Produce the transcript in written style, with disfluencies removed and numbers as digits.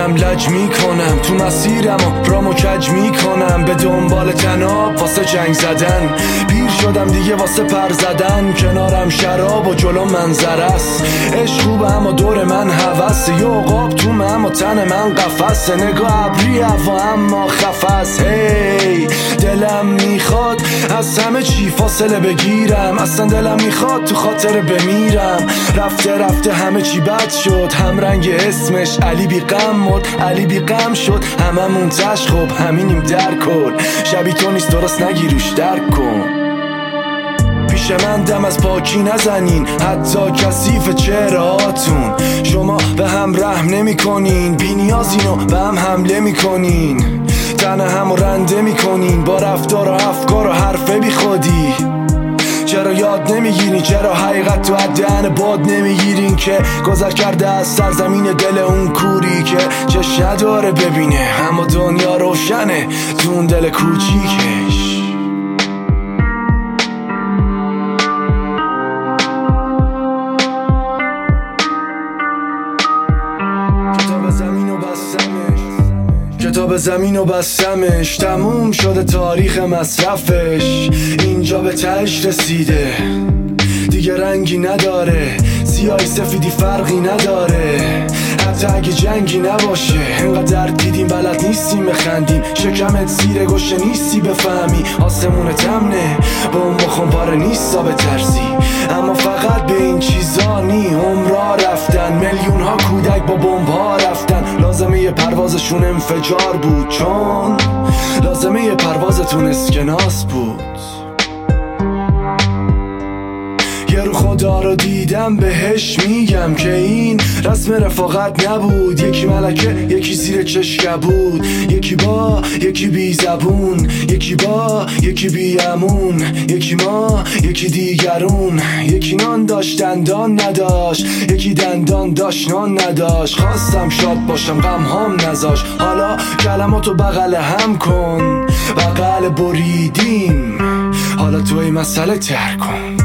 میکنم لج میکنم، تو مسیرم و رامو کج میکنم، به دنبال جناب واسه جنگ زدن. پیر شدم دیگه واسه پر زدن، کنارم شراب و جلو منظره است. عشق خوبه اما دور من هوسه، یه عقاب تو من اما تن من قفسه. نگاه ابری هوا اما خفس. هی دلم میخواد از همه چی فاصله بگیرم، اصلا دلم میخواد تو خاطر بمیرم. رفته رفته همه چی بد شد، هم رنگ اسمش علی بی غم مد، علی بی غم شد. هممون تش خب همینیم در کن، شبی تو نیست درست نگیروش درک کن. پیش من دم از پاکی نزنین، حتی کثیف چهرهاتون. شما به هم رحم نمی کنین، بی نیازینو به هم حمله می کنین، تن هم رنده می کنین با رفتار و افکار و حرف بی خودی. چرا یاد نمیگیرین؟ چرا حقیقت تو دهن باد نمیگیرین که گذر کرده از سرزمین دل اون کوری که چش نداره ببینه اما دنیا روشنه تو اون دل کوچیکش. کتاب زمین و بستمش، تموم شده تاریخ مصرفش. اینجا به تهش رسیده دیگه رنگی نداره، سیاهی سفیدی فرقی نداره. حتی اگه جنگی نباشه انقدر دیدیم بلد نیستیم بخندیم. شکمت زیر گوشه نیستی بفهمی، آسمونت امنه با اون مخمپاره نیستا به ترسی. اما فقط به این چیزا نی، عمرها رفتن، میلیون ها کودک با بمب ها رفتن. لازمه پروازشون انفجار بود، چون لازمه پروازتون اسکناس بود. یه رو خدا رو دیدم بهش میگم که این رسم رفاقت نبود. یکی ملکه یکی زیر چشکه بود، یکی با یکی بی زبون، یکی با یکی بی امون، یکی ما یکی دیگرون. یکی نان داشت دندان نداشت، یکی دندان داشت نان نداشت. خواستم شاد باشم غم هم نذاش، حالا کلماتو بغل هم کن. بغل بریدیم حالا توی مسئله تر کن.